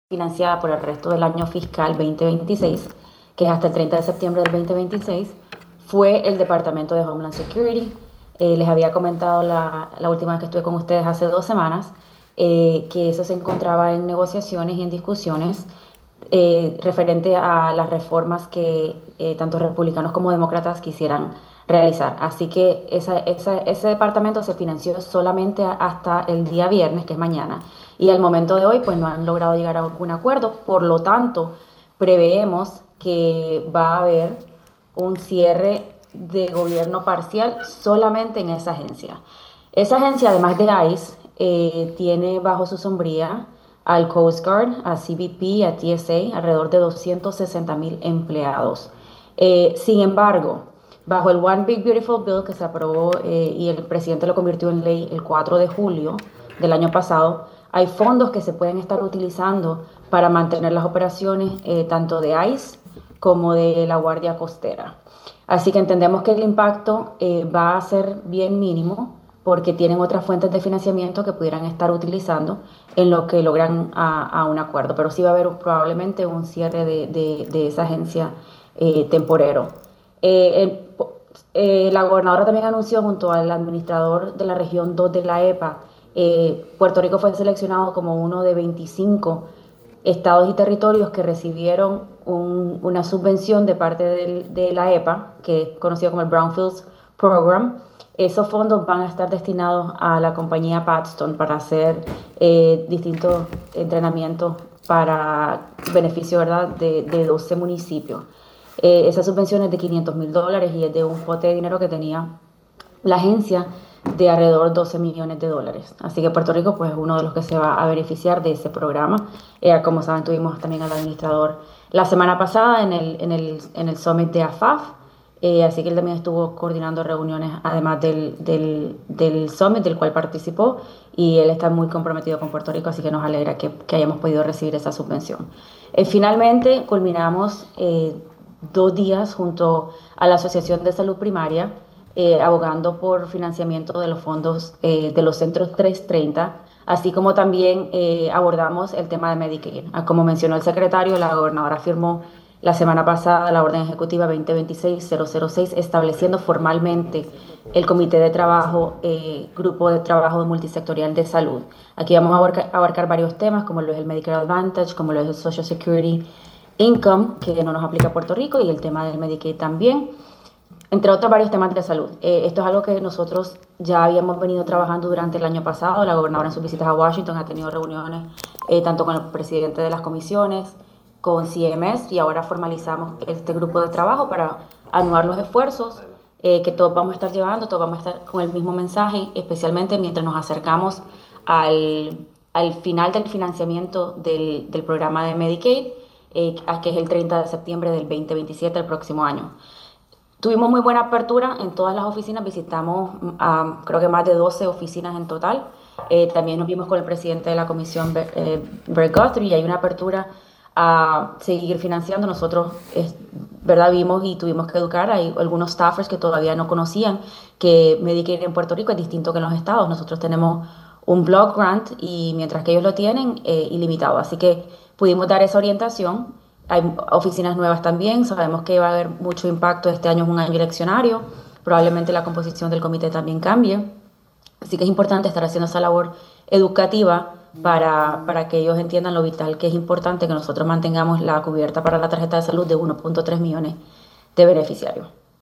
financiada por el resto del año fiscal 2026, que es hasta el 30 de septiembre del 2026, fue el Departamento de Homeland Security. Les había comentado la última vez que estuve con ustedes hace 2 semanas que eso se encontraba en negociaciones y en discusiones referente a las reformas que tanto republicanos como demócratas quisieran realizar. Así que ese departamento se financió solamente hasta el día viernes, que es mañana, y al momento de hoy pues no han logrado llegar a algún acuerdo. Por lo tanto, preveemos que va a haber un cierre de gobierno parcial solamente en esa agencia. Esa agencia, además de ICE, tiene bajo su sombría al Coast Guard, a CBP, a TSA, alrededor de 260,000 empleados. Sin embargo, bajo el One Big Beautiful Bill que se aprobó y el presidente lo convirtió en ley el 4 de julio del año pasado, hay fondos que se pueden estar utilizando para mantener las operaciones tanto de ICE como de la Guardia Costera. Así que entendemos que el impacto va a ser bien mínimo porque tienen otras fuentes de financiamiento que pudieran estar utilizando en lo que logran a un acuerdo. Pero sí va a haber probablemente un cierre de esa agencia temporero. La gobernadora también anunció junto al administrador de la región 2 de la EPA, Puerto Rico fue seleccionado como uno de 25 estados y territorios que recibieron una subvención de parte de la EPA, que es conocido como el Brownfields Program. Esos fondos van a estar destinados a la compañía Paxton para hacer distintos entrenamientos para beneficio, ¿verdad?, de 12 municipios. Esa subvención es de $500,000 y es de un pote de dinero que tenía la agencia de alrededor de $12 millones. Así que Puerto Rico pues, es uno de los que se va a beneficiar de ese programa. Como saben, tuvimos también al administrador la semana pasada en el Summit de AFAF. Así que él también estuvo coordinando reuniones, además del Summit, del cual participó, y él está muy comprometido con Puerto Rico, así que nos alegra que hayamos podido recibir esa subvención. Finalmente, culminamos 2 días junto a la Asociación de Salud Primaria, abogando por financiamiento de los fondos de los centros 330, así como también abordamos el tema de Medicaid. Como mencionó el secretario, la gobernadora firmó la semana pasada la orden ejecutiva 2026-006 estableciendo formalmente el comité de trabajo, grupo de trabajo multisectorial de salud. Aquí vamos a abarcar varios temas como lo es el Medicare Advantage, como lo es el Social Security Income, que no nos aplica a Puerto Rico, y el tema del Medicaid también, entre otros varios temas de salud. Esto es algo que nosotros ya habíamos venido trabajando durante el año pasado. La gobernadora en sus visitas a Washington ha tenido reuniones tanto con el presidente de las comisiones, con CMS, y ahora formalizamos este grupo de trabajo para anuar los esfuerzos que todos vamos a estar llevando, todos vamos a estar con el mismo mensaje, especialmente mientras nos acercamos al final del financiamiento del programa de Medicaid, que es el 30 de septiembre del 2027, el próximo año. Tuvimos muy buena apertura en todas las oficinas, visitamos creo que más de 12 oficinas en total. También nos vimos con el presidente de la comisión, Brett Guthrie, y hay una apertura a seguir financiando. Nosotros, ¿verdad?, vimos y tuvimos que educar. Hay algunos staffers que todavía no conocían que Medicaid en Puerto Rico es distinto que en los estados. Nosotros tenemos un block grant y mientras que ellos lo tienen, ilimitado. Así que pudimos dar esa orientación. Hay oficinas nuevas también, sabemos que va a haber mucho impacto. Este año es un año eleccionario, probablemente la composición del comité también cambie. Así que es importante estar haciendo esa labor educativa para que ellos entiendan lo vital que es importante que nosotros mantengamos la cubierta para la tarjeta de salud de 1.3 millones de beneficiarios.